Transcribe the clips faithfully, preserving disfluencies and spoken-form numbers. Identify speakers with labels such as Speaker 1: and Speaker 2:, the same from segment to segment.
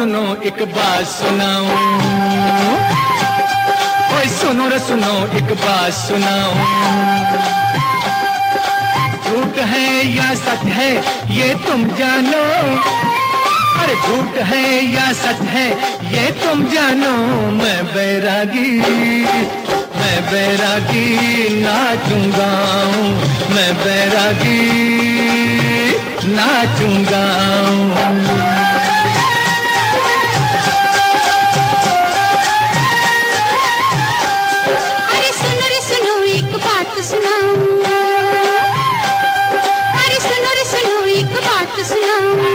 Speaker 1: सुनो एक बात सुनाऊं, ओए सुनो रे सुनो एक बात सुनाऊं। झूठ है या सच है ये तुम जानो, अरे झूठ है या सच है ये तुम जानो। मैं बैरागी, मैं बैरागी नाचूंगा, मैं बैरागी नाचूंगा।
Speaker 2: अरे सुनो रे सुनो एक बात सुनाऊं, अरे सुनो रे सुनो एक बात सुनाऊं।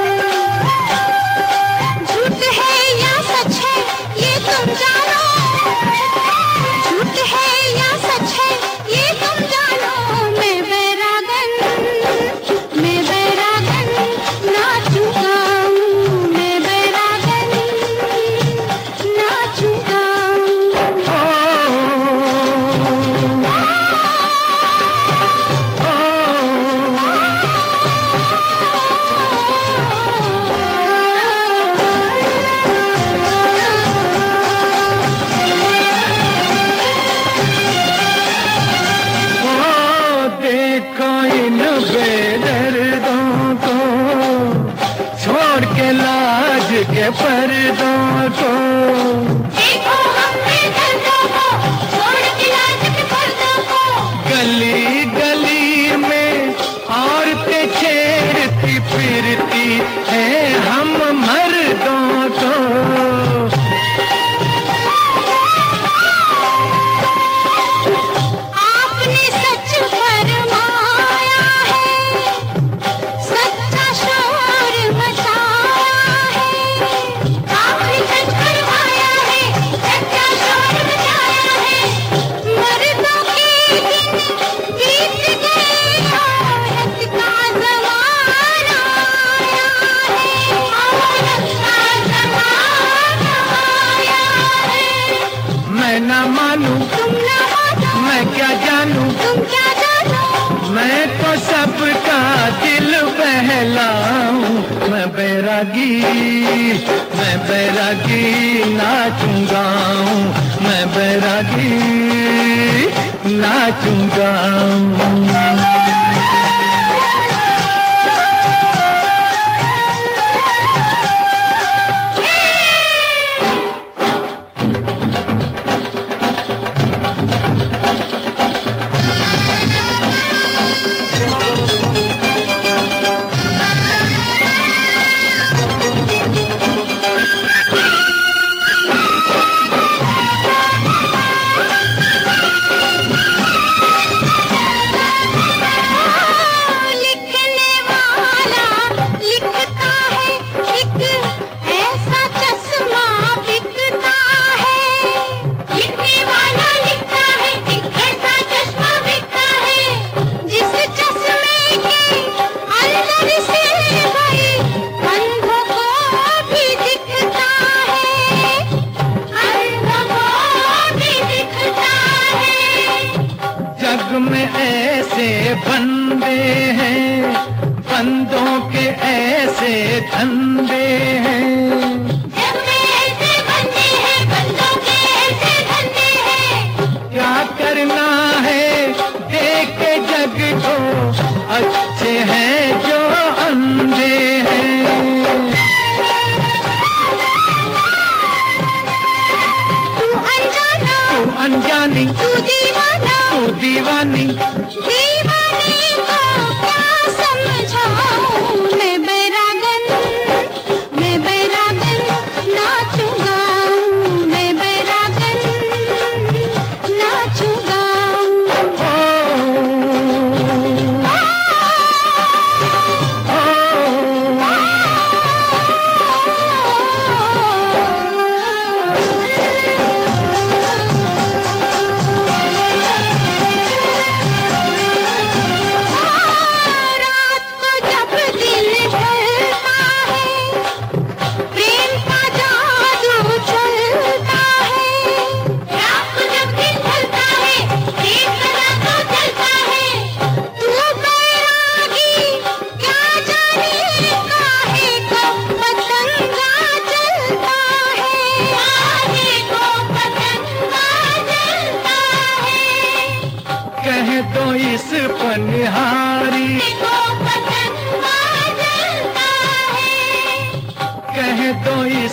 Speaker 2: झूठ है या सच है ये तुम जानो, झूठ है या सच है ये तुम जानो। मैं बैरागन, मैं बैरागन नाचूंगा, मैं बैरागन नाचूंगा।
Speaker 1: देखो इन बेदर्दों को, छोड़ के लाज के पर्दों को।
Speaker 2: देखो हम बेदर्दों को, छोड़ के लाज के पर्दों को।
Speaker 1: गली गली में औरतें छेड़ती फिरती है हम मर्दों को।
Speaker 2: आपने सच फरमाया है, सच्चा शोर मचाया है। आपने सच फरमाया है, सच्चा शोर मचाया है। मर्दों के दिन बीत गए, औरत का ज़माना आया है, औरत का ज़माना आया है।
Speaker 1: मैं ना मानूं,
Speaker 2: तुम ना मानो,
Speaker 1: मैं क्या जानूं,
Speaker 2: तुम क्या जानो।
Speaker 1: मैं तो सबका दिल बहलाऊं। मैं बैरागी, मैं बैरागी नाचूंगा, मैं बैरागी नाचूंगा।
Speaker 2: लिखने वाला लिखता है, एक ऐसा चश्मा बिकता है। लिखने वाला लिखता है, एक ऐसा चश्मा बिकता है। जिस चश्मे के अंदर से भाई अंधों को भी दिखता है, अंधों को भी दिखता है।
Speaker 1: जग में ऐसे बंदे हैं, बंदों के ऐसे धंधे हैं।
Speaker 2: जग में ऐसे बंदे हैं, बंदों के ऐसे धंधे हैं।
Speaker 1: क्या करना है देख के जग को, अच्छे हैं जो अंधे हैं।
Speaker 2: तू अनजाना,
Speaker 1: तू अनजानी,
Speaker 2: तू दीवाना,
Speaker 1: तू दीवानी,
Speaker 2: दीवानी को क्या समझाऊं। मैं बैरागन, मैं बैरागन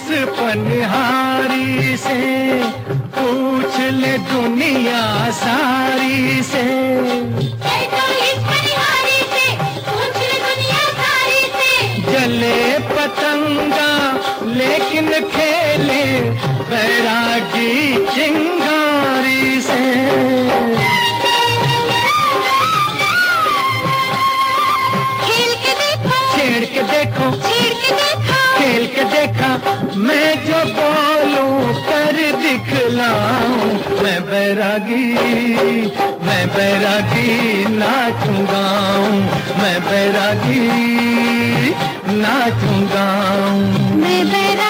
Speaker 1: पनिहारी से, पूछ ले दुनिया सारी से।
Speaker 2: बैठो इस पनिहारी से, पूछ ले दुनिया सारी से।
Speaker 1: जले पतंगा लेकिन खेले बैरागी चिंगारी से।
Speaker 2: खेल के देखो,
Speaker 1: छेड़ के देखो,
Speaker 2: छेड़ के देखो,
Speaker 1: खेल के देखा, मैं जो बोलूं कर दिखलाऊं। मैं बैरागी, मैं बैरागी नाचूंगा, मैं बैरागी नाचूंगा।
Speaker 2: मैं बैरागी